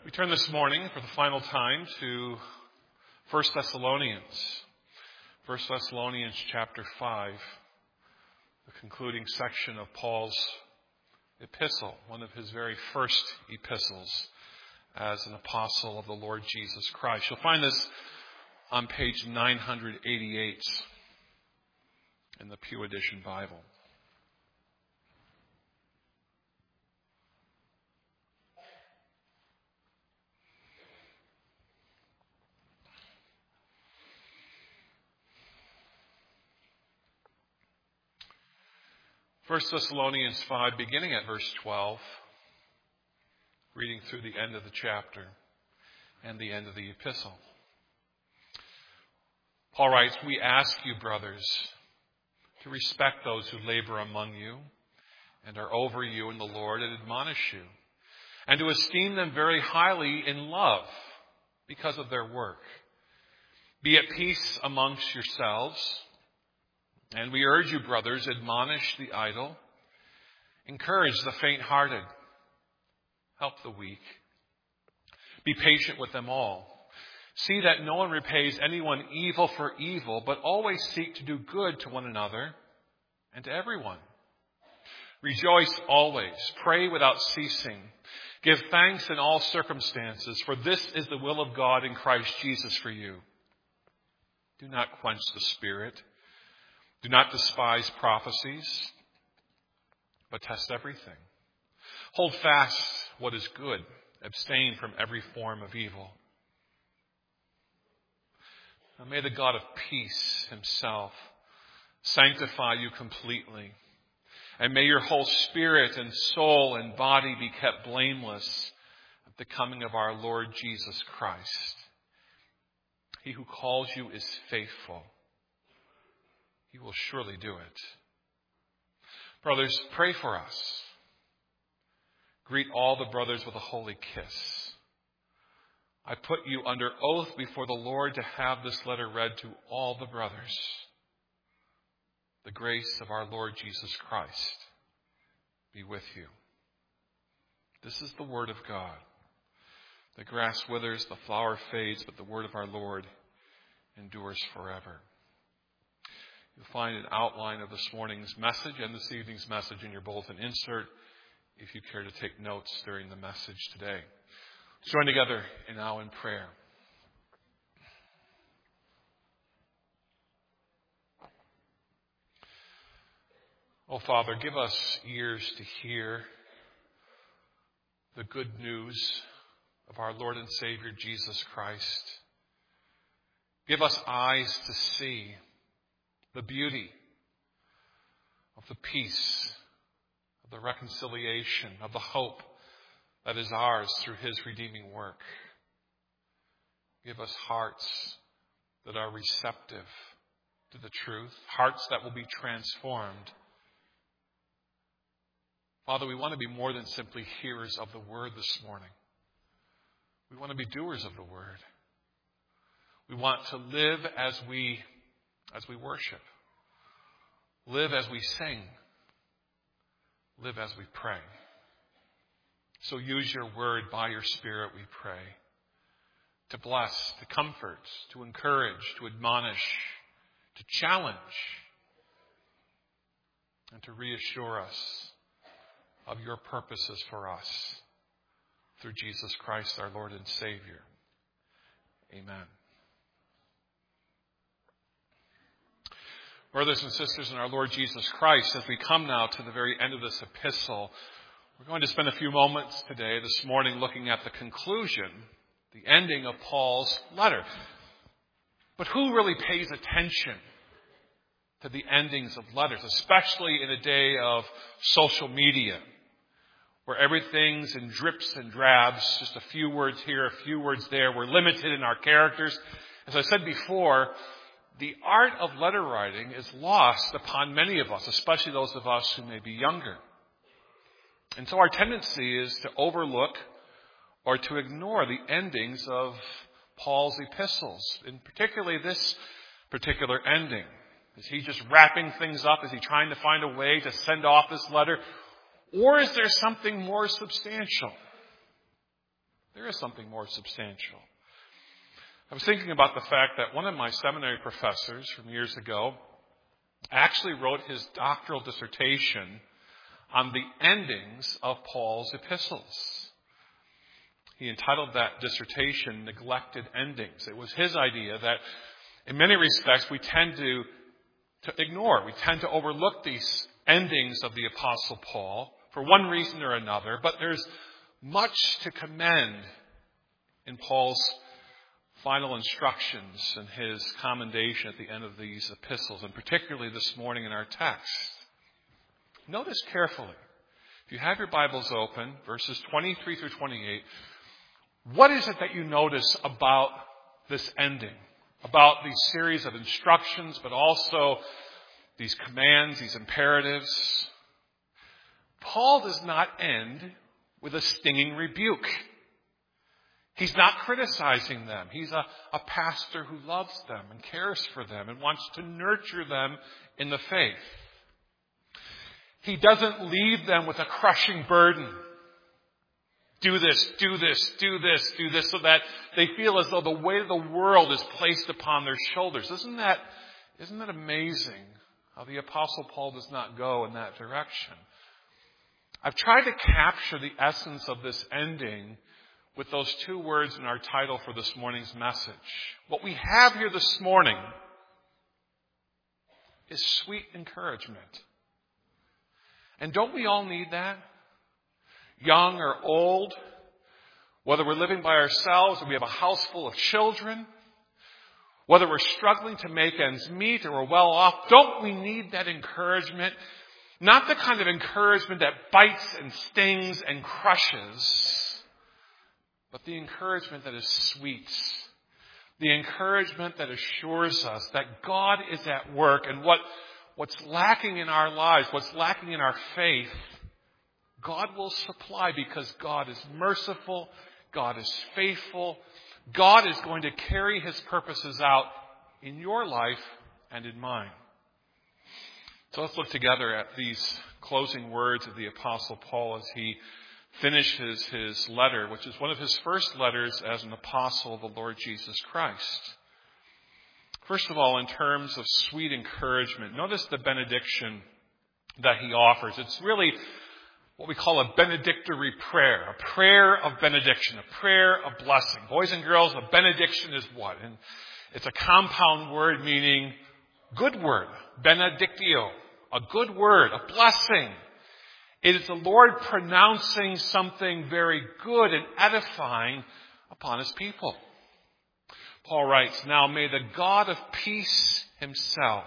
We turn this morning for the final time to 1 Thessalonians. 1 Thessalonians chapter 5, the concluding section of Paul's epistle, one of his very first epistles as an apostle of the Lord Jesus Christ. You'll find this on page 988 in the Pew Edition Bible. First Thessalonians 5, beginning at verse 12, reading through the end of the chapter and the end of the epistle. Paul writes, "We ask you, brothers, to respect those who labor among you and are over you in the Lord and admonish you, and to esteem them very highly in love because of their work. Be at peace amongst yourselves. And we urge you, brothers, admonish the idle, encourage the faint-hearted, help the weak. Be patient with them all. See that no one repays anyone evil for evil, but always seek to do good to one another and to everyone. Rejoice always, pray without ceasing, give thanks in all circumstances, for this is the will of God in Christ Jesus for you. Do not quench the Spirit. Do not despise prophecies, but test everything. Hold fast what is good. Abstain from every form of evil. Now may the God of peace himself sanctify you completely, and may your whole spirit and soul and body be kept blameless at the coming of our Lord Jesus Christ. He who calls you is faithful. He will surely do it. Brothers, pray for us. Greet all the brothers with a holy kiss. I put you under oath before the Lord to have this letter read to all the brothers. The grace of our Lord Jesus Christ be with you." This is the word of God. The grass withers, the flower fades, but the word of our Lord endures forever. You'll find an outline of this morning's message and this evening's message in your bulletin insert if you care to take notes during the message today. Let's join together now in prayer. Oh, Father, give us ears to hear the good news of our Lord and Savior Jesus Christ. Give us eyes to see the beauty of the peace, of the reconciliation, of the hope that is ours through his redeeming work. Give us hearts that are receptive to the truth, hearts that will be transformed. Father, we want to be more than simply hearers of the word this morning. We want to be doers of the word. We want to live as we worship. Live as we sing. Live as we pray. So use your word by your Spirit, we pray, to bless, to comfort, to encourage, to admonish, to challenge, and to reassure us of your purposes for us through Jesus Christ, our Lord and Savior. Amen. Brothers and sisters in our Lord Jesus Christ, as we come now to the very end of this epistle, we're going to spend a few moments today, this morning, looking at the conclusion, the ending of Paul's letter. But who really pays attention to the endings of letters, especially in a day of social media, where everything's in drips and drabs, just a few words here, a few words there. We're limited in our characters. As I said before, the art of letter writing is lost upon many of us, especially those of us who may be younger. And so our tendency is to overlook or to ignore the endings of Paul's epistles, and particularly this particular ending. Is he just wrapping things up? Is he trying to find a way to send off this letter? Or is there something more substantial? There is something more substantial. I was thinking about the fact that one of my seminary professors from years ago actually wrote his doctoral dissertation on the endings of Paul's epistles. He entitled that dissertation, Neglected Endings. It was his idea that in many respects we tend to ignore, we tend to overlook these endings of the Apostle Paul for one reason or another, but there's much to commend in Paul's final instructions and his commendation at the end of these epistles, and particularly this morning in our text. Notice carefully, if you have your Bibles open, verses 23 through 28, what is it that you notice about this ending, about these series of instructions, but also these commands, these imperatives? Paul does not end with a stinging rebuke. He's not criticizing them. He's a pastor who loves them and cares for them and wants to nurture them in the faith. He doesn't leave them with a crushing burden. Do this, do this, do this, do this, so that they feel as though the weight of the world is placed upon their shoulders. Isn't that amazing how the Apostle Paul does not go in that direction? I've tried to capture the essence of this ending with those two words in our title for this morning's message. What we have here this morning is sweet encouragement. And don't we all need that? Young or old, whether we're living by ourselves or we have a house full of children, whether we're struggling to make ends meet or we're well off, don't we need that encouragement? Not the kind of encouragement that bites and stings and crushes, but the encouragement that is sweet. The encouragement that assures us that God is at work, and what's lacking in our lives, what's lacking in our faith, God will supply, because God is merciful, God is faithful, God is going to carry his purposes out in your life and in mine. So let's look together at these closing words of the Apostle Paul as he finishes his letter, which is one of his first letters as an apostle of the Lord Jesus Christ. First of all, in terms of sweet encouragement, notice the benediction that he offers. It's really what we call a benedictory prayer, a prayer of benediction, a prayer of blessing. Boys and girls, a benediction is what? And it's a compound word meaning good word, benedictio, a good word, a blessing. It is the Lord pronouncing something very good and edifying upon his people. Paul writes, "Now may the God of peace himself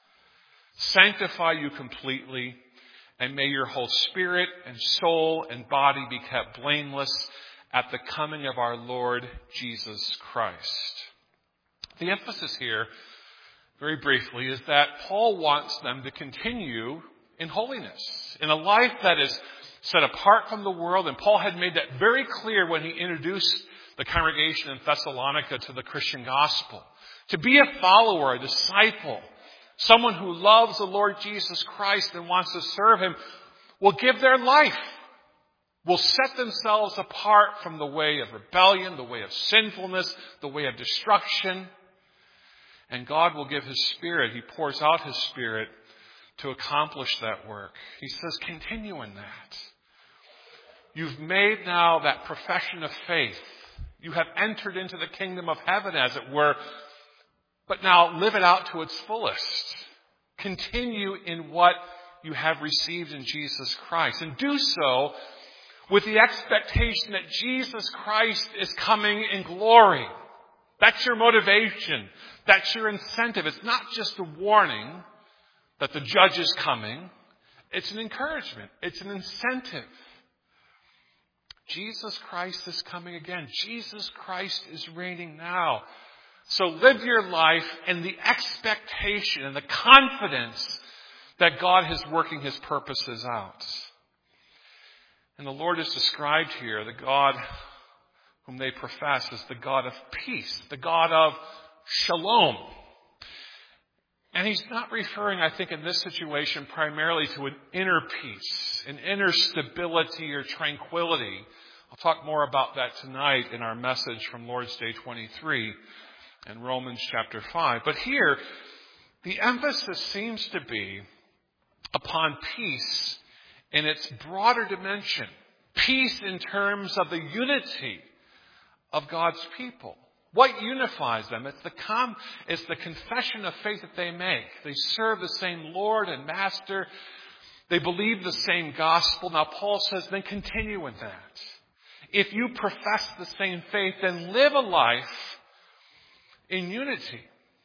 sanctify you completely, and may your whole spirit and soul and body be kept blameless at the coming of our Lord Jesus Christ." The emphasis here, very briefly, is that Paul wants them to continue in holiness, in a life that is set apart from the world. And Paul had made that very clear when he introduced the congregation in Thessalonica to the Christian gospel. To be a follower, a disciple, someone who loves the Lord Jesus Christ and wants to serve him, will give their life, will set themselves apart from the way of rebellion, the way of sinfulness, the way of destruction. And God will give his Spirit. He pours out his Spirit to accomplish that work. He says, continue in that. You've made now that profession of faith. You have entered into the kingdom of heaven, as it were, but now live it out to its fullest. Continue in what you have received in Jesus Christ, and do so with the expectation that Jesus Christ is coming in glory. That's your motivation. That's your incentive. It's not just a warning that the judge is coming. It's an encouragement. It's an incentive. Jesus Christ is coming again. Jesus Christ is reigning now. So live your life in the expectation and the confidence that God is working his purposes out. And the Lord is described here, the God whom they profess, as the God of peace, the God of shalom. And he's not referring, I think, in this situation primarily to an inner peace, an inner stability or tranquility, I'll talk more about that tonight in our message from Lord's Day 23 and Romans chapter 5. But here, the emphasis seems to be upon peace in its broader dimension. Peace in terms of the unity of God's people. What unifies them? It's the confession of faith that they make. They serve the same Lord and Master. They believe the same gospel. Now Paul says, then continue in that. If you profess the same faith, then live a life in unity.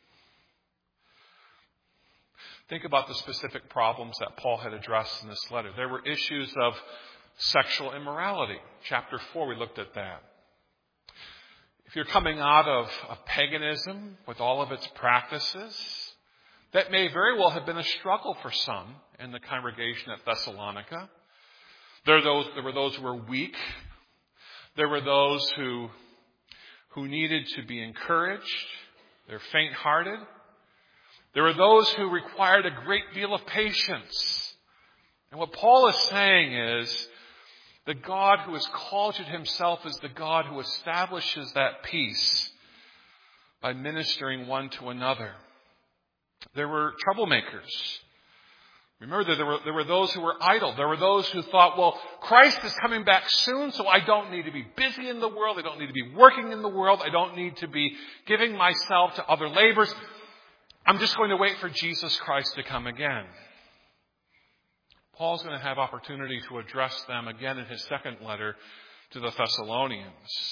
Think about the specific problems that Paul had addressed in this letter. There were issues of sexual immorality. Chapter 4, we looked at that. If you're coming out of paganism with all of its practices, that may very well have been a struggle for some in the congregation at Thessalonica. There were those who were weak. There were those who needed to be encouraged. They're faint-hearted. There were those who required a great deal of patience. And what Paul is saying is, the God who has called you to himself is the God who establishes that peace by ministering one to another. There were troublemakers. Remember, there were those who were idle. There were those who thought, well, Christ is coming back soon, so I don't need to be busy in the world. I don't need to be working in the world. I don't need to be giving myself to other labors. I'm just going to wait for Jesus Christ to come again. Paul's going to have opportunity to address them again in his second letter to the Thessalonians.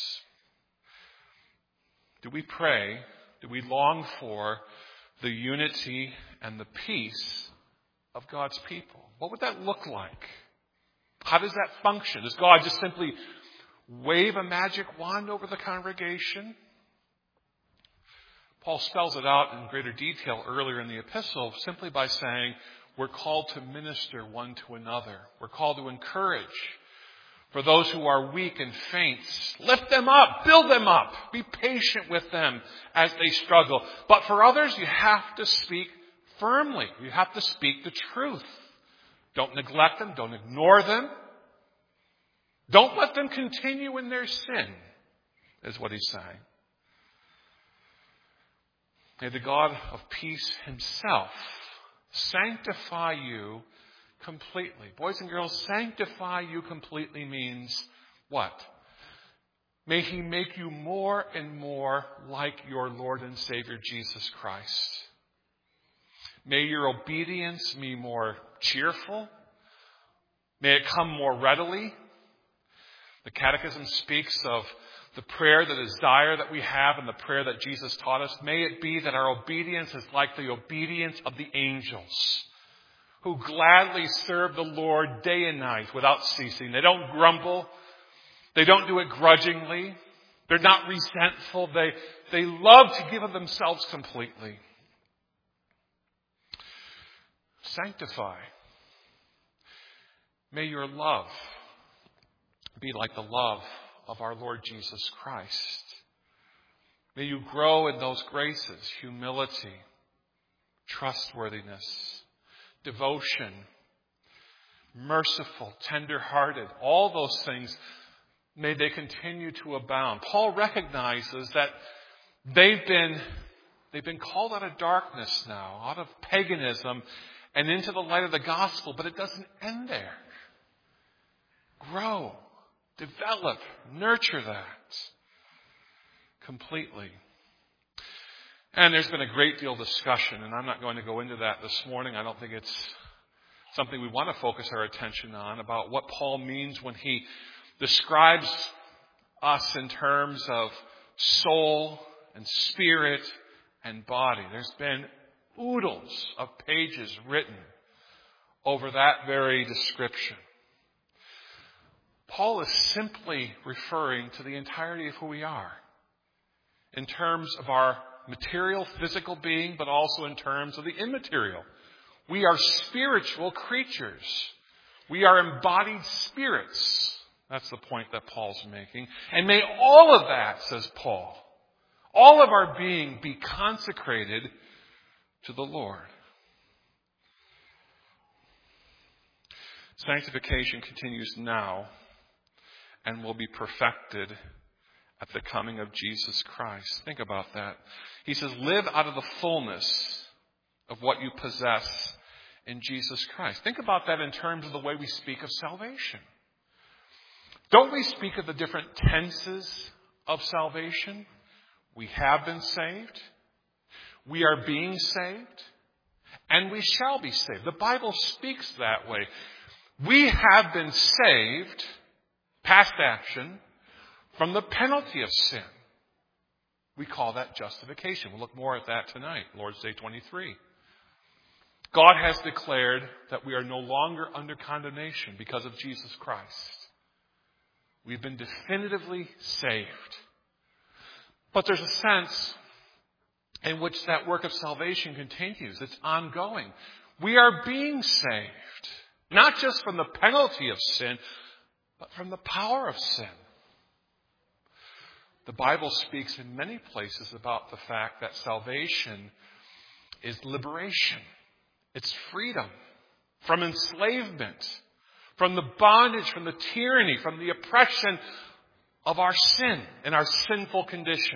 Do we pray? Do we long for the unity and the peace of God's people? What would that look like? How does that function? Does God just simply wave a magic wand over the congregation? Paul spells it out in greater detail earlier in the epistle simply by saying, we're called to minister one to another. We're called to encourage. For those who are weak and faint, lift them up, build them up. Be patient with them as they struggle. But for others, you have to speak firmly. You have to speak the truth. Don't neglect them. Don't ignore them. Don't let them continue in their sin, is what he's saying. May the God of peace himself sanctify you completely. Boys and girls, sanctify you completely means what? May he make you more and more like your Lord and Savior Jesus Christ. May your obedience be more cheerful. May it come more readily. The Catechism speaks of the prayer, the desire that we have, and the prayer that Jesus taught us. May it be that our obedience is like the obedience of the angels, who gladly serve the Lord day and night without ceasing. They don't grumble. They don't do it grudgingly. They're not resentful. They love to give of themselves completely. Sanctify. May your love be like the love of our Lord Jesus Christ. May you grow in those graces, humility, trustworthiness, devotion, merciful, tender-hearted, all those things, may they continue to abound. Paul recognizes that they've been called out of darkness now, out of paganism, and into the light of the gospel, but it doesn't end there. Grow, develop, nurture that completely. And there's been a great deal of discussion, and I'm not going to go into that this morning. I don't think it's something we want to focus our attention on, about what Paul means when he describes us in terms of soul and spirit and body. There's been oodles of pages written over that very description. Paul is simply referring to the entirety of who we are in terms of our material, physical being, but also in terms of the immaterial. We are spiritual creatures. We are embodied spirits. That's the point that Paul's making. And may all of that, says Paul, all of our being be consecrated to the Lord. Sanctification continues now and will be perfected at the coming of Jesus Christ. Think about that. He says, live out of the fullness of what you possess in Jesus Christ. Think about that in terms of the way we speak of salvation. Don't we speak of the different tenses of salvation? We have been saved. We are being saved. And we shall be saved. The Bible speaks that way. We have been saved, past action, from the penalty of sin. We call that justification. We'll look more at that tonight, Lord's Day 23. God has declared that we are no longer under condemnation because of Jesus Christ. We've been definitively saved. But there's a sense in which that work of salvation continues. It's ongoing. We are being saved, not just from the penalty of sin, but from the power of sin. The Bible speaks in many places about the fact that salvation is liberation. It's freedom from enslavement, from the bondage, from the tyranny, from the oppression of our sin and our sinful condition.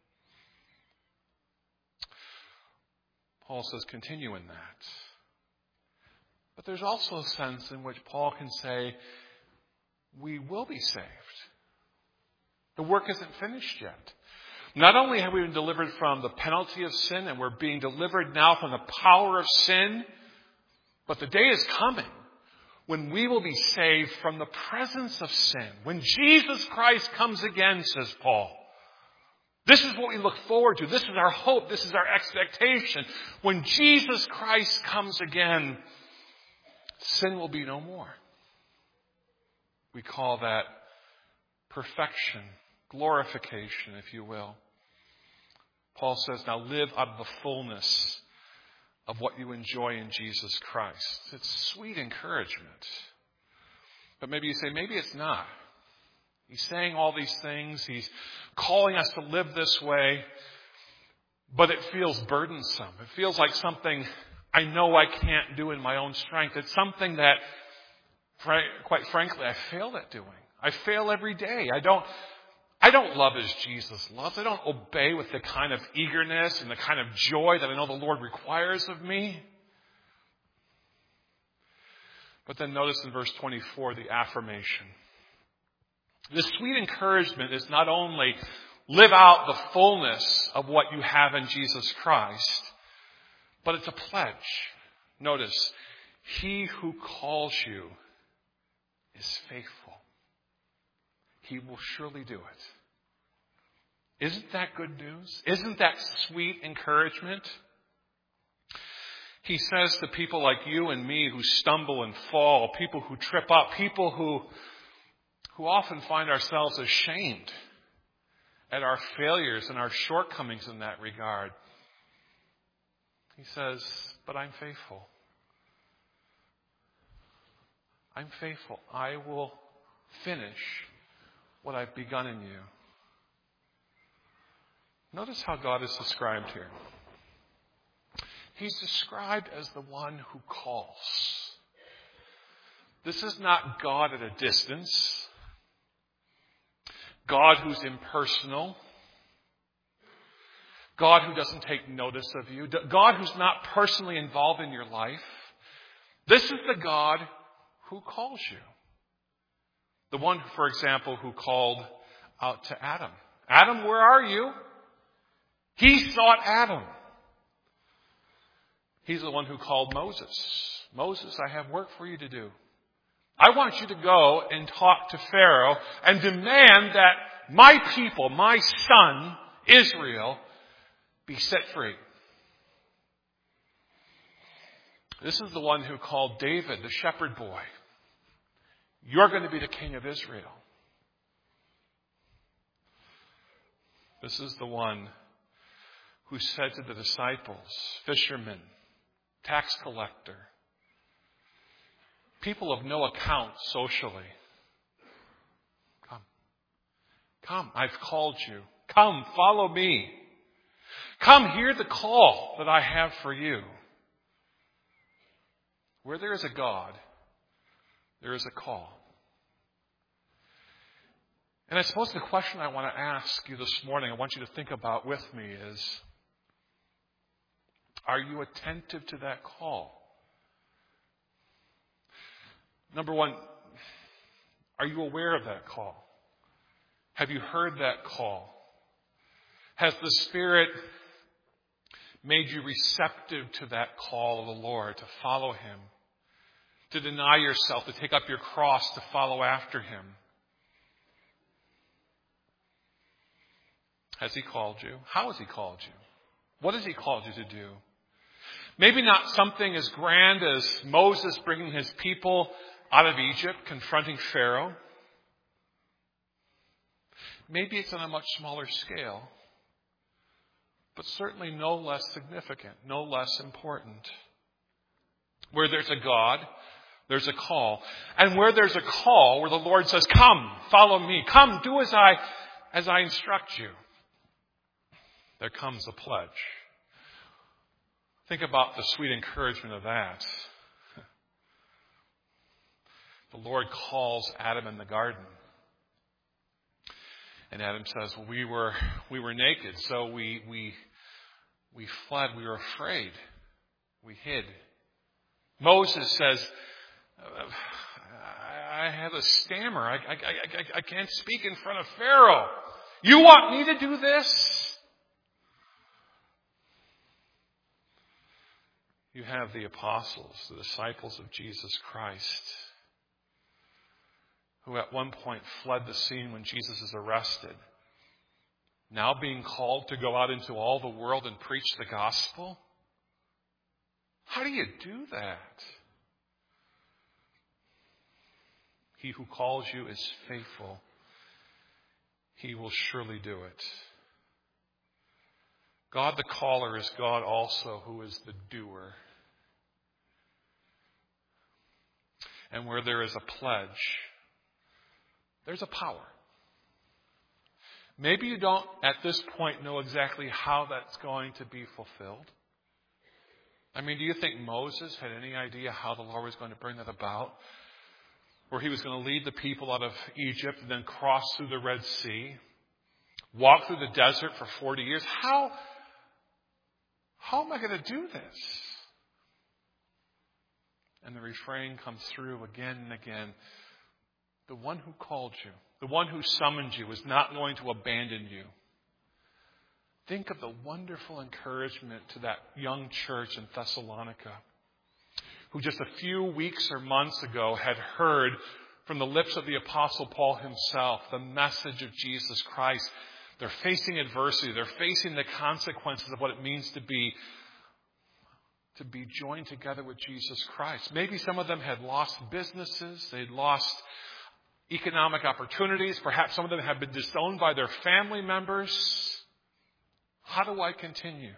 Paul says, continue in that. But there's also a sense in which Paul can say, we will be saved. The work isn't finished yet. Not only have we been delivered from the penalty of sin, and we're being delivered now from the power of sin, but the day is coming when we will be saved from the presence of sin. When Jesus Christ comes again, says Paul. This is what we look forward to. This is our hope. This is our expectation. When Jesus Christ comes again, sin will be no more. We call that perfection, glorification, if you will. Paul says, now live out of the fullness of what you enjoy in Jesus Christ. It's sweet encouragement. But maybe you say, maybe it's not. He's saying all these things. He's calling us to live this way. But it feels burdensome. It feels like something I know I can't do in my own strength. It's something that, quite frankly, I fail at doing. I fail every day. I don't love as Jesus loves. I don't obey with the kind of eagerness and the kind of joy that I know the Lord requires of me. But then notice in verse 24 the affirmation. This sweet encouragement is not only live out the fullness of what you have in Jesus Christ, but it's a pledge. Notice, he who calls you is faithful. He will surely do it. Isn't that good news? Isn't that sweet encouragement? He says to people like you and me who stumble and fall, people who trip up, people who often find ourselves ashamed at our failures and our shortcomings in that regard. He says, but I'm faithful. I'm faithful. I will finish what I've begun in you. Notice how God is described here. He's described as the one who calls. This is not God at a distance. God who's impersonal. God who doesn't take notice of you. God who's not personally involved in your life. This is the God who calls you. The one, for example, who called out to Adam. Adam, where are you? He sought Adam. He's the one who called Moses. Moses, I have work for you to do. I want you to go and talk to Pharaoh and demand that my people, my son, Israel, be set free. This is the one who called David, the shepherd boy. You're going to be the king of Israel. This is the one who said to the disciples, fishermen, tax collector, people of no account socially, come, I've called you. Come, follow me. Come, hear the call that I have for you. Where there is a God, there is a call. And I suppose the question I want to ask you this morning, I want you to think about with me is, are you attentive to that call? Number one, are you aware of that call? Have you heard that call? Has the Spirit made you receptive to that call of the Lord, to follow Him, to deny yourself, to take up your cross, to follow after Him? Has He called you? How has He called you? What has He called you to do? Maybe not something as grand as Moses bringing his people out of Egypt, confronting Pharaoh. Maybe it's on a much smaller scale, but certainly no less significant, no less important. Where there's a God, there's a call. And where there's a call, where the Lord says, come, follow me, come, do as I instruct you, there comes a pledge. Think about the sweet encouragement of that. The Lord calls Adam in the garden. And Adam says, well, we were naked, so we fled, we were afraid. We hid. Moses says, I have a stammer. I can't speak in front of Pharaoh. You want me to do this? You have the apostles, the disciples of Jesus Christ, who at one point fled the scene when Jesus is arrested, now being called to go out into all the world and preach the gospel. How do you do that? He who calls you is faithful. He will surely do it. God the caller is God also who is the doer. And where there is a pledge, there's a power. Maybe you don't at this point know exactly how that's going to be fulfilled. I mean, do you think Moses had any idea how the Lord was going to bring that about? Where he was going to lead the people out of Egypt and then cross through the Red Sea, walk through the desert for 40 years. How am I going to do this? And the refrain comes through again and again. The one who called you, the one who summoned you, is not going to abandon you. Think of the wonderful encouragement to that young church in Thessalonica, who just a few weeks or months ago had heard from the lips of the Apostle Paul himself the message of Jesus Christ. They're facing adversity. They're facing the consequences of what it means to be joined together with Jesus Christ. Maybe some of them had lost businesses. They'd lost economic opportunities. Perhaps some of them had been disowned by their family members. How do I continue?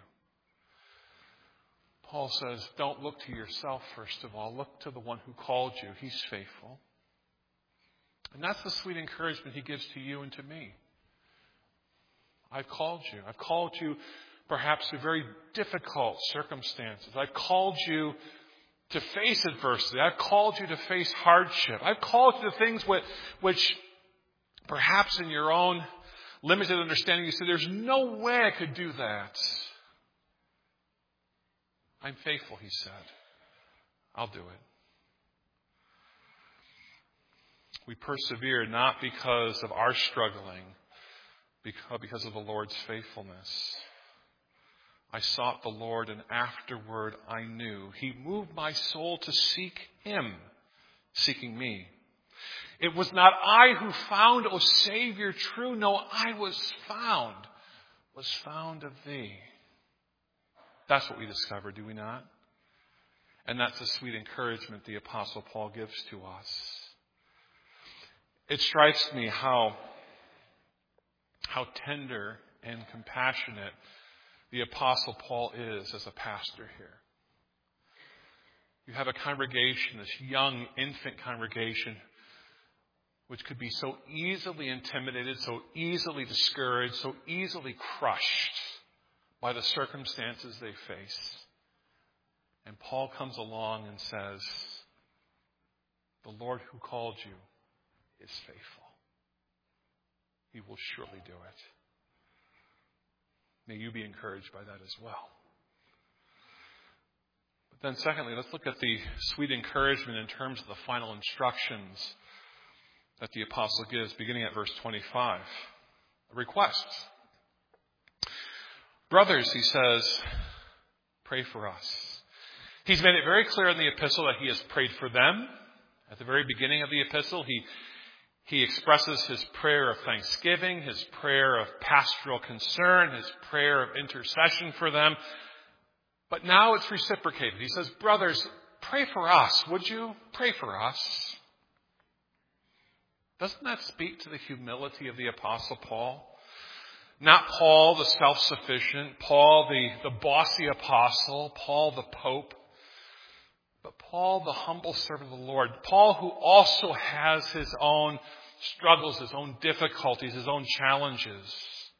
Paul says, don't look to yourself first of all. Look to the one who called you. He's faithful. And that's the sweet encouragement he gives to you and to me. I've called you. I've called you perhaps to very difficult circumstances. I've called you to face adversity. I've called you to face hardship. I've called you to things which perhaps in your own limited understanding you say, there's no way I could do that. I'm faithful, he said. I'll do it. We persevere not because of our struggling, because of the Lord's faithfulness. I sought the Lord, and afterward I knew. He moved my soul to seek him, seeking me. It was not I who found, O Savior, true. No, I was found of thee. That's what we discover, do we not? And that's the sweet encouragement the Apostle Paul gives to us. It strikes me how tender and compassionate the Apostle Paul is as a pastor here. You have a congregation, this young infant congregation, which could be so easily intimidated, so easily discouraged, so easily crushed by the circumstances they face. And Paul comes along and says, the Lord who called you is faithful. He will surely do it. May you be encouraged by that as well. But then secondly, let's look at the sweet encouragement in terms of the final instructions that the apostle gives, beginning at verse 25. A request. Brothers, he says, pray for us. He's made it very clear in the epistle that he has prayed for them. At the very beginning of the epistle, he expresses his prayer of thanksgiving, his prayer of pastoral concern, his prayer of intercession for them. But now it's reciprocated. He says, brothers, pray for us, would you? Pray for us. Doesn't that speak to the humility of the Apostle Paul? Not Paul, the self-sufficient, Paul, the bossy apostle, Paul, the pope, but Paul, the humble servant of the Lord. Paul, who also has his own struggles, his own difficulties, his own challenges.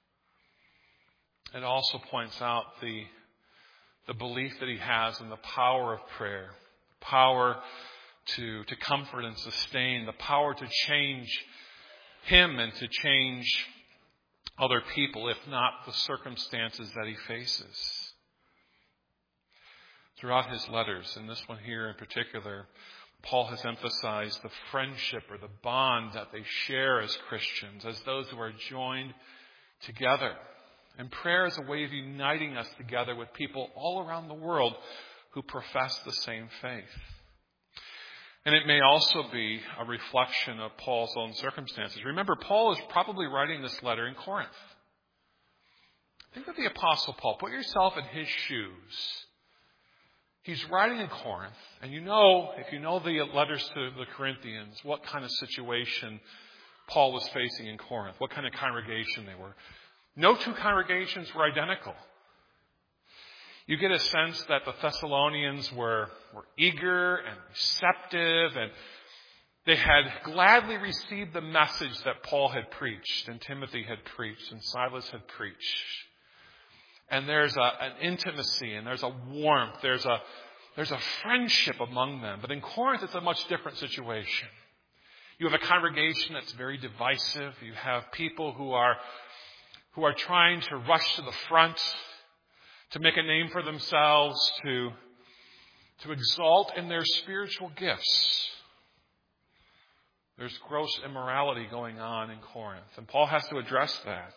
It also points out the belief that he has in the power of prayer, the power to comfort and sustain, the power to change him and to change other people, if not the circumstances that he faces. Throughout his letters, and this one here in particular, Paul has emphasized the friendship or the bond that they share as Christians, as those who are joined together. And prayer is a way of uniting us together with people all around the world who profess the same faith. And it may also be a reflection of Paul's own circumstances. Remember, Paul is probably writing this letter in Corinth. Think of the Apostle Paul. Put yourself in his shoes. He's writing in Corinth, and if you know the letters to the Corinthians, what kind of situation Paul was facing in Corinth, what kind of congregation they were. No two congregations were identical. You get a sense that the Thessalonians were eager and receptive, and they had gladly received the message that Paul had preached, and Timothy had preached, and Silas had preached. And there's an intimacy, and there's a warmth, there's a friendship among them. But in Corinth, it's a much different situation. You have a congregation that's very divisive. You have people who are trying to rush to the front, to make a name for themselves, to exalt in their spiritual gifts. There's gross immorality going on in Corinth, and Paul has to address that.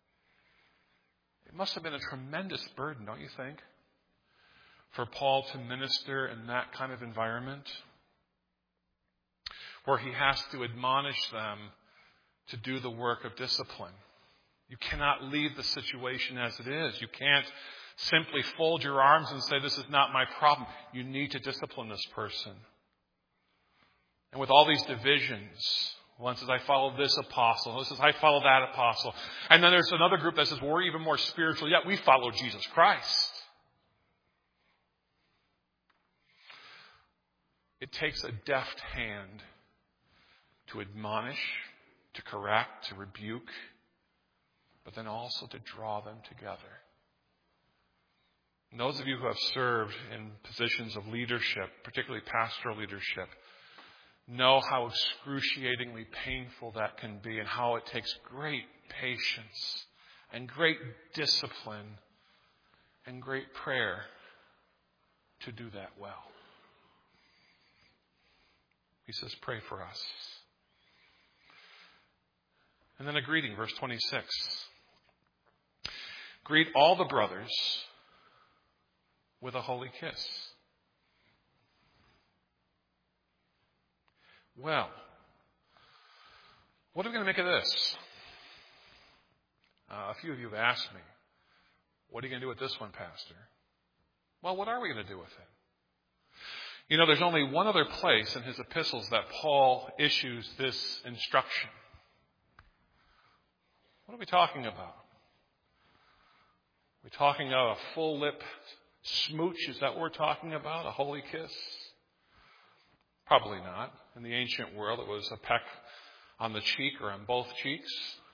It must have been a tremendous burden, don't you think, for Paul to minister in that kind of environment, where he has to admonish them to do the work of discipline. You cannot leave the situation as it is. You can't simply fold your arms and say, this is not my problem. You need to discipline this person. And with all these divisions, one says, I follow this apostle. One says, I follow that apostle. And then there's another group that says, well, we're even more spiritual, yet we follow Jesus Christ. It takes a deft hand to admonish, to correct, to rebuke, but then also to draw them together. And those of you who have served in positions of leadership, particularly pastoral leadership, know how excruciatingly painful that can be, and how it takes great patience and great discipline and great prayer to do that well. He says, pray for us. And then a greeting, verse 26. Greet all the brothers with a holy kiss. Well, what are we going to make of this? A few of you have asked me, what are you going to do with this one, Pastor? Well, what are we going to do with it? There's only one other place in his epistles that Paul issues this instruction. What are we talking about? Are we talking about a full lip smooch? Is that what we're talking about? A holy kiss? Probably not. In the ancient world, it was a peck on the cheek or on both cheeks.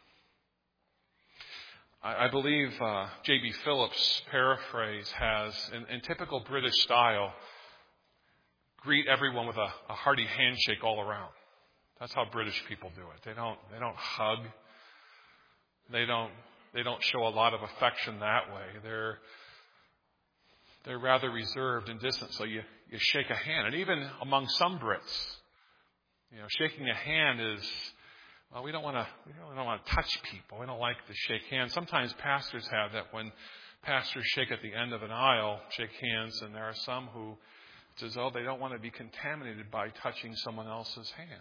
I believe J.B. Phillips' paraphrase has, in typical British style, greet everyone with a hearty handshake all around. That's how British people do it. They don't hug. They don't show a lot of affection that way. They're rather reserved and distant. So you shake a hand. And even among some Brits, shaking a hand is, well, we don't want to touch people. We don't like to shake hands. Sometimes pastors have that when pastors shake at the end of an aisle, shake hands, and there are some who, it's as though they don't want to be contaminated by touching someone else's hand.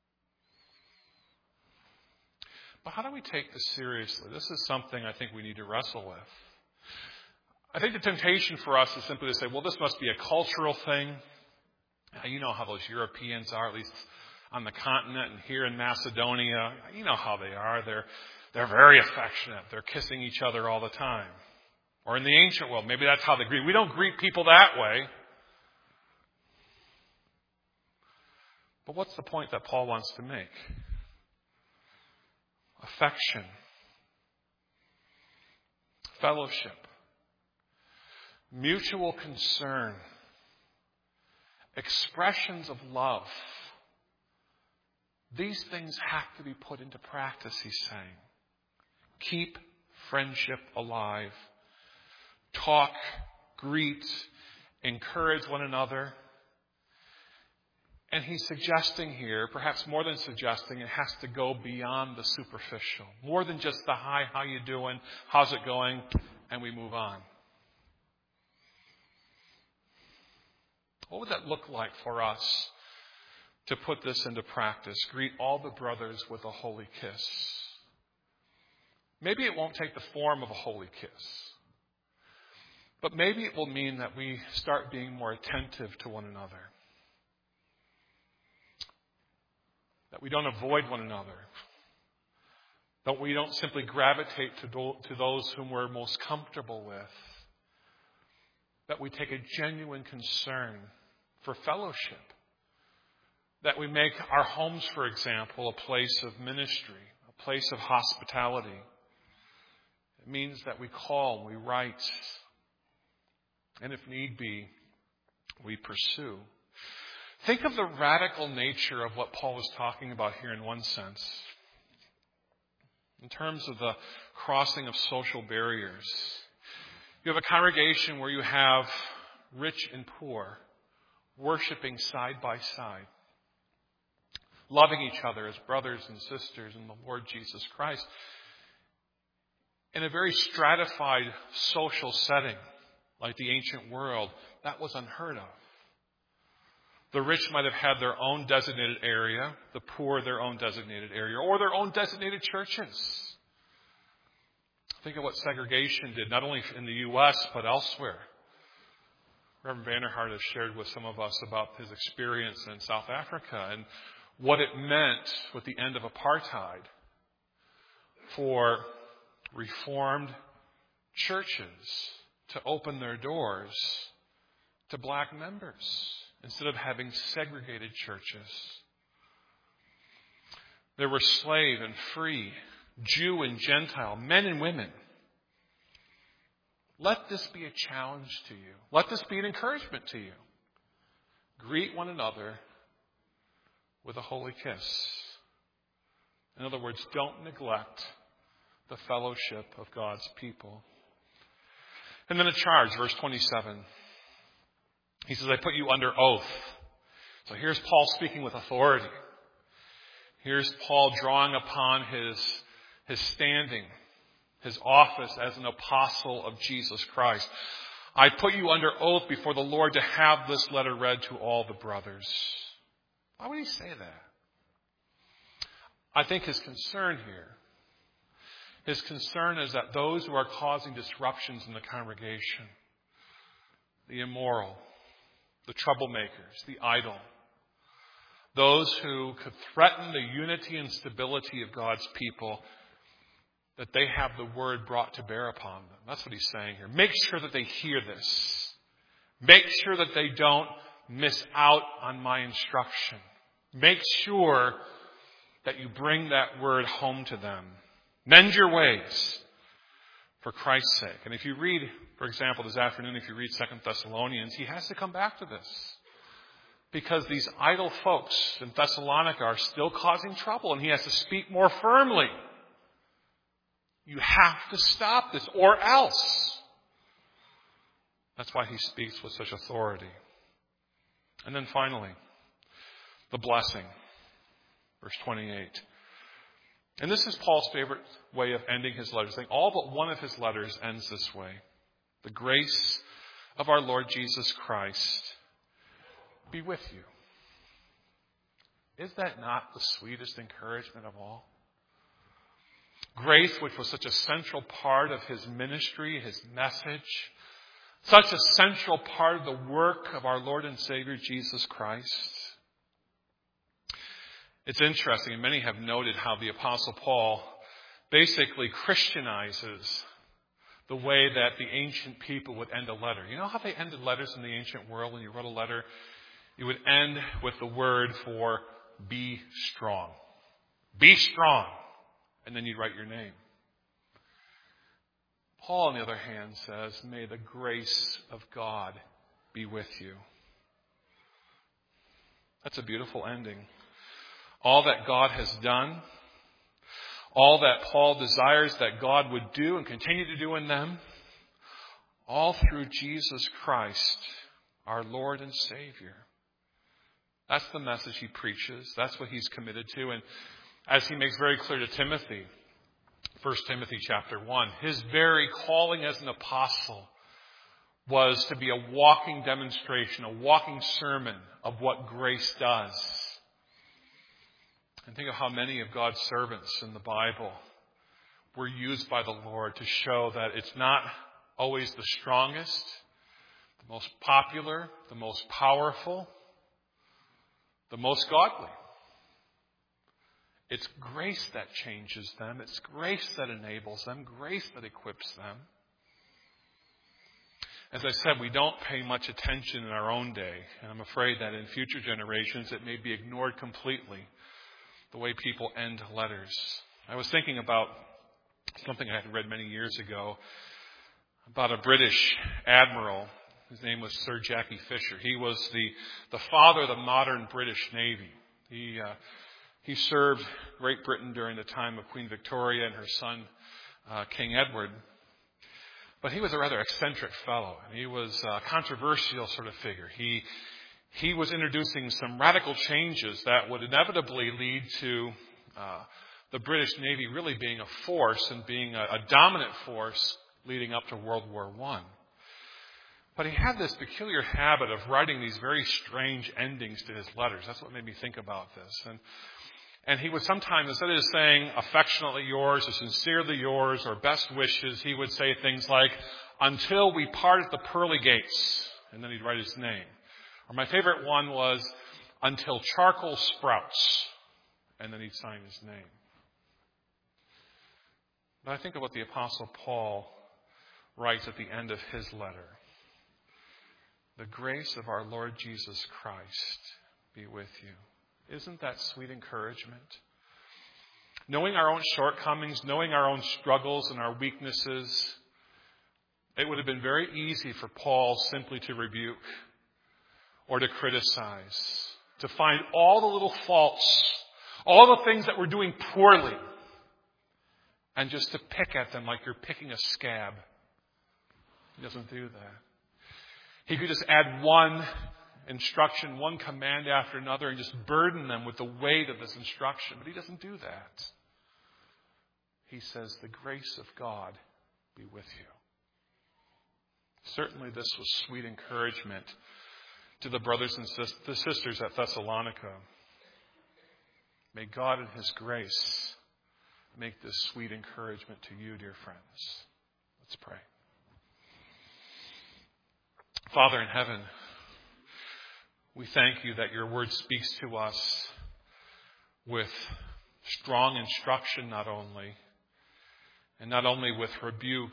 But how do we take this seriously? This is something I think we need to wrestle with. I think the temptation for us is simply to say, well, this must be a cultural thing. You know how those Europeans are, at least on the continent and here in Macedonia. You know how they are. They're very affectionate. They're kissing each other all the time. Or in the ancient world, maybe that's how they greet. We don't greet people that way. But what's the point that Paul wants to make? Affection, fellowship, mutual concern, expressions of love. These things have to be put into practice, he's saying. Keep friendship alive. Talk, greet, encourage one another. And he's suggesting here, perhaps more than suggesting, it has to go beyond the superficial. More than just the hi, how you doing, how's it going, and we move on. What would that look like for us to put this into practice? Greet all the brothers with a holy kiss. Maybe it won't take the form of a holy kiss. But maybe it will mean that we start being more attentive to one another. That we don't avoid one another. That we don't simply gravitate to those whom we're most comfortable with. That we take a genuine concern for fellowship. That we make our homes, for example, a place of ministry, a place of hospitality. It means that we call, we write, and if need be, we pursue. Think of the radical nature of what Paul was talking about here in one sense. In terms of the crossing of social barriers. You have a congregation where you have rich and poor worshiping side by side. Loving each other as brothers and sisters in the Lord Jesus Christ. In a very stratified social setting, like the ancient world, that was unheard of. The rich might have had their own designated area, the poor their own designated area, or their own designated churches. Think of what segregation did, not only in the U.S., but elsewhere. Reverend Vanderhart has shared with some of us about his experience in South Africa and what it meant with the end of apartheid for Reformed churches to open their doors to black members instead of having segregated churches. There were slave and free, Jew and Gentile, men and women. Let this be a challenge to you. Let this be an encouragement to you. Greet one another with a holy kiss. In other words, don't neglect the fellowship of God's people. And then a charge, verse 27. He says, I put you under oath. So here's Paul speaking with authority. Here's Paul drawing upon his standing, his office as an apostle of Jesus Christ. I put you under oath before the Lord to have this letter read to all the brothers. Why would he say that? I think his concern here, his concern is that those who are causing disruptions in the congregation, the immoral, the troublemakers, the idle, those who could threaten the unity and stability of God's people, that they have the word brought to bear upon them. That's what he's saying here. Make sure that they hear this. Make sure that they don't miss out on my instruction. Make sure that you bring that word home to them. Mend your ways for Christ's sake. And if you read, for example, this afternoon, if you read 2 Thessalonians, he has to come back to this. Because these idle folks in Thessalonica are still causing trouble, and he has to speak more firmly. You have to stop this, or else. That's why he speaks with such authority. And then finally, the blessing. Verse 28. And this is Paul's favorite way of ending his letters. I think all but one of his letters ends this way. The grace of our Lord Jesus Christ be with you. Is that not the sweetest encouragement of all? Grace, which was such a central part of his ministry, his message, such a central part of the work of our Lord and Savior Jesus Christ. It's interesting, and many have noted how the Apostle Paul basically Christianizes the way that the ancient people would end a letter. You know how they ended letters in the ancient world? When you wrote a letter, you would end with the word for be strong. Be strong. And then you'd write your name. Paul, on the other hand, says, may the grace of God be with you. That's a beautiful ending. All that God has done, all that Paul desires that God would do and continue to do in them, all through Jesus Christ, our Lord and Savior. That's the message he preaches. That's what he's committed to. And as he makes very clear to Timothy, 1 Timothy chapter 1, his very calling as an apostle was to be a walking demonstration, a walking sermon of what grace does. And think of how many of God's servants in the Bible were used by the Lord to show that it's not always the strongest, the most popular, the most powerful, the most godly. It's grace that changes them. It's grace that enables them, grace that equips them. As I said, we don't pay much attention in our own day, and I'm afraid that in future generations it may be ignored completely, the way people end letters. I was thinking about something I had read many years ago about a British admiral. His name was Sir Jackie Fisher. He was the father of the modern British Navy. He served Great Britain during the time of Queen Victoria and her son, King Edward. But he was a rather eccentric fellow. He was a controversial sort of figure. He was introducing some radical changes that would inevitably lead to the British Navy really being a force and being a dominant force leading up to World War I. But he had this peculiar habit of writing these very strange endings to his letters. That's what made me think about this. And he would sometimes, instead of saying affectionately yours or sincerely yours or best wishes, he would say things like, until we part at the pearly gates. And then he'd write his name. Or my favorite one was, until charcoal sprouts. And then he'd sign his name. But I think of what the Apostle Paul writes at the end of his letter. The grace of our Lord Jesus Christ be with you. Isn't that sweet encouragement? Knowing our own shortcomings, knowing our own struggles and our weaknesses, it would have been very easy for Paul simply to rebuke or to criticize, to find all the little faults, all the things that we're doing poorly, and just to pick at them like you're picking a scab. He doesn't do that. He could just add one instruction, one command after another, and just burden them with the weight of this instruction. But he doesn't do that. He says, the grace of God be with you. Certainly this was sweet encouragement to the brothers and the sisters at Thessalonica. May God in His grace make this sweet encouragement to you, dear friends. Let's pray. Father in heaven, we thank you that your word speaks to us with strong instruction not only with rebuke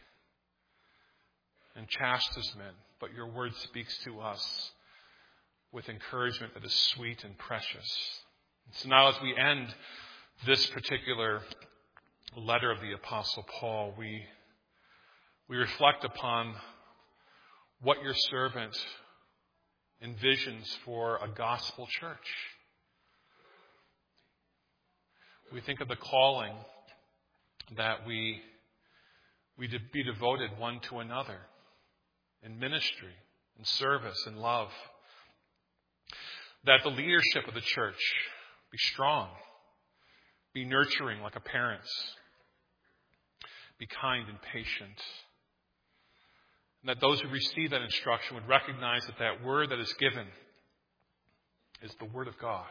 and chastisement, but your word speaks to us with encouragement that is sweet and precious. And so now as we end this particular letter of the Apostle Paul, we reflect upon what your servant envisions for a gospel church. We think of the calling that we be devoted one to another in ministry, in service, in love. That the leadership of the church be strong, be nurturing like a parent's, be kind and patient. And that those who receive that instruction would recognize that that word that is given is the word of God.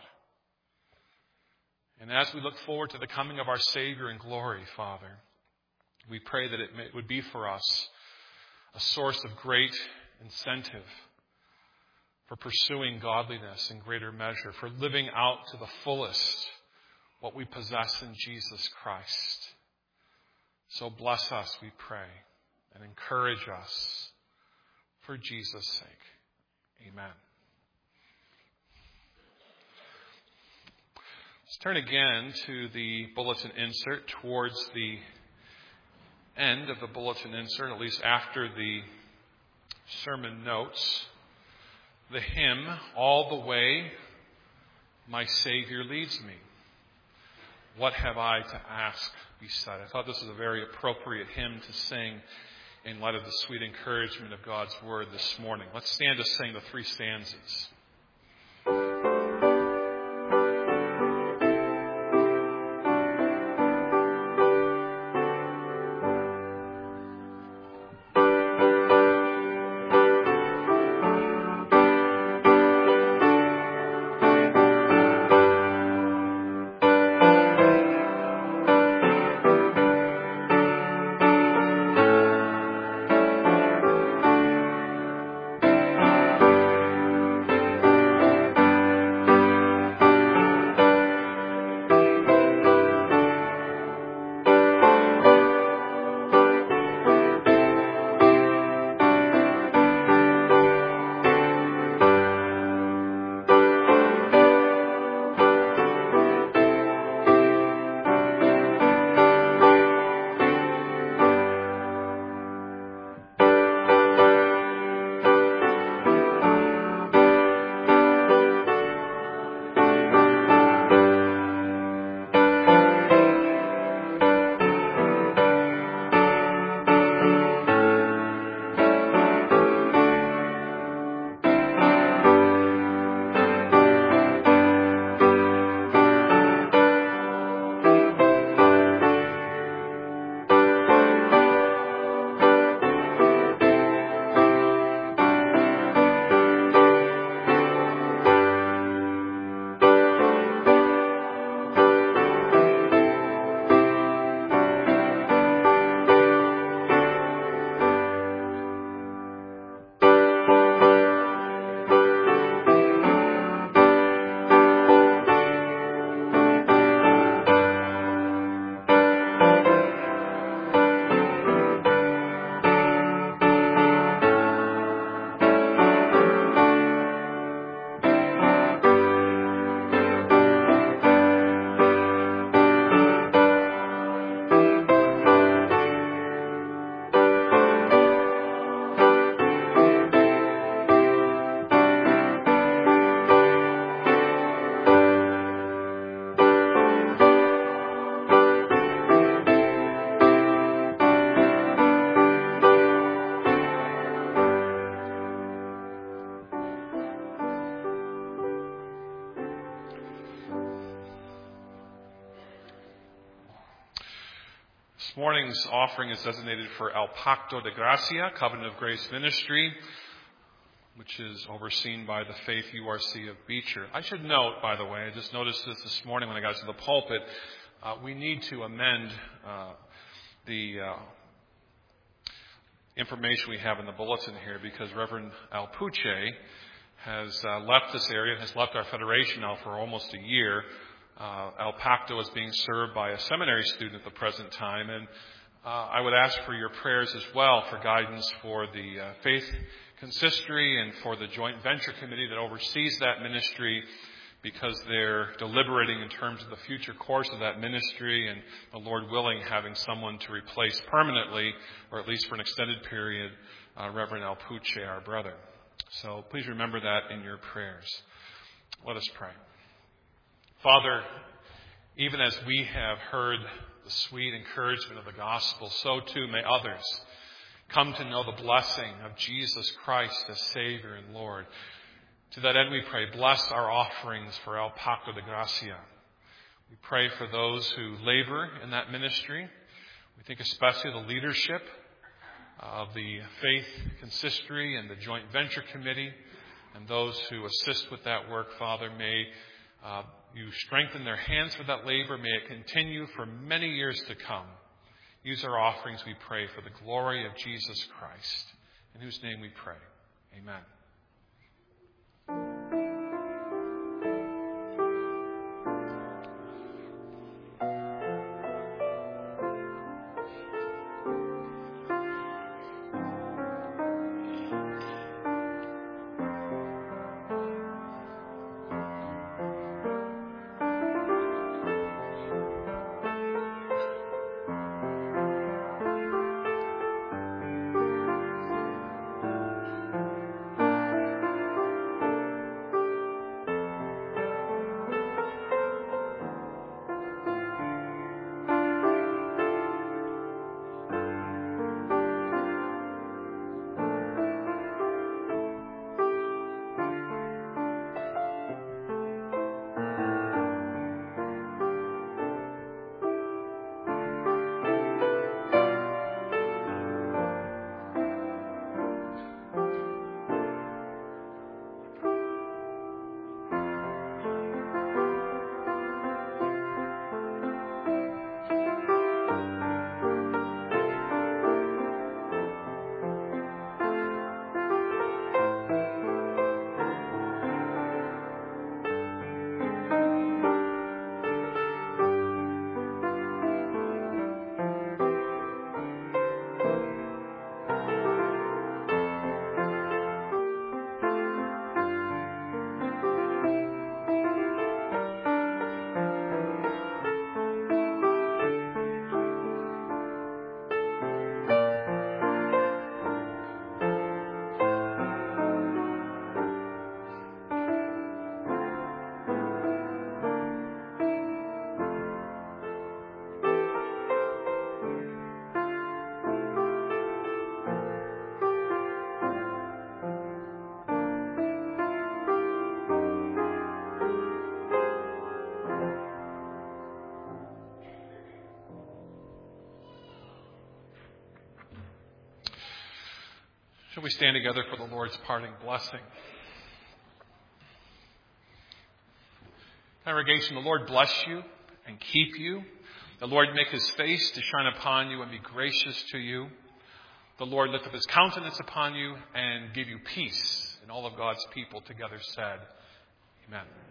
And as we look forward to the coming of our Savior in glory, Father, we pray that it would be for us a source of great incentive for pursuing godliness in greater measure, for living out to the fullest what we possess in Jesus Christ. So bless us, we pray, and encourage us for Jesus' sake. Amen. Let's turn again to the bulletin insert towards the end of the bulletin insert, at least after the sermon notes. The hymn, All the Way My Savior Leads Me. What have I to ask beside? I thought this was a very appropriate hymn to sing in light of the sweet encouragement of God's Word this morning. Let's stand to sing the 3 stanzas. This morning's offering is designated for El Pacto de Gracia, Covenant of Grace Ministry, which is overseen by the Faith URC of Beecher. I should note, by the way, I just noticed this morning when I got to the pulpit, we need to amend the information we have in the bulletin here because Reverend Alpuche has left this area and has left our federation now for almost a year. El Pacto is being served by a seminary student at the present time, and I would ask for your prayers as well for guidance for the Faith Consistory and for the joint venture committee that oversees that ministry, because they're deliberating in terms of the future course of that ministry and, the Lord willing, having someone to replace permanently, or at least for an extended period, Reverend Alpuche, our brother. So please remember that in your prayers. Let us pray. Father, even as we have heard the the sweet encouragement of the gospel, so too may others come to know the blessing of Jesus Christ as Savior and Lord. To that end we pray, bless our offerings for El Pacto de Gracia. We pray for those who labor in that ministry. We think especially the leadership of the Faith Consistory and the Joint Venture Committee and those who assist with that work. Father, may you strengthen their hands for that labor. May it continue for many years to come. Use our offerings, we pray, for the glory of Jesus Christ, in whose name we pray. Amen. Shall we stand together for the Lord's parting blessing? Congregation, the Lord bless you and keep you. The Lord make his face to shine upon you and be gracious to you. The Lord lift up his countenance upon you and give you peace. And all of God's people together said, Amen.